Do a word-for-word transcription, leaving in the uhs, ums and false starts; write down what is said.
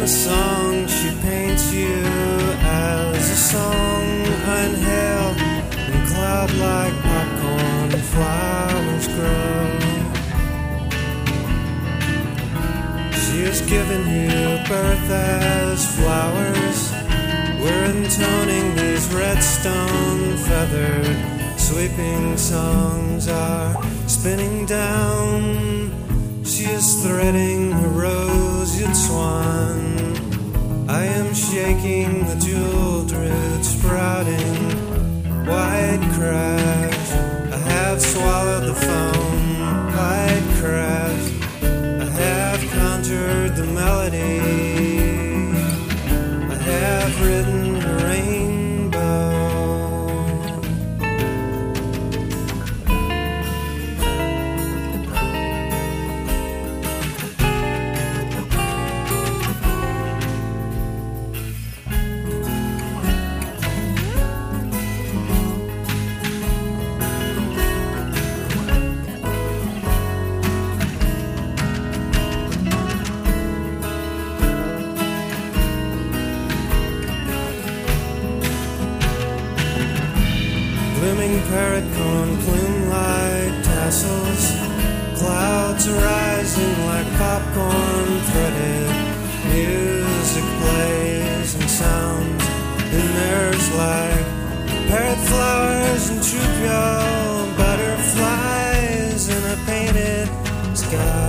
the song she paints you as a song I inhale and cloud like popcorn flowers grow. She has given you birth as flowers. We're intoning these redstone feathered sweeping songs are spinning down. She is threading her roseate swan. I am shaking the jeweled root sprouting white crash. I have swallowed the foam, white crash. I have conjured the melody. I have written a rainbow. Blooming parrot corn plume like tassels. Clouds are rising like popcorn threaded. Music plays and sounds in mirrors like parrot flowers and troupial butterflies in a painted sky.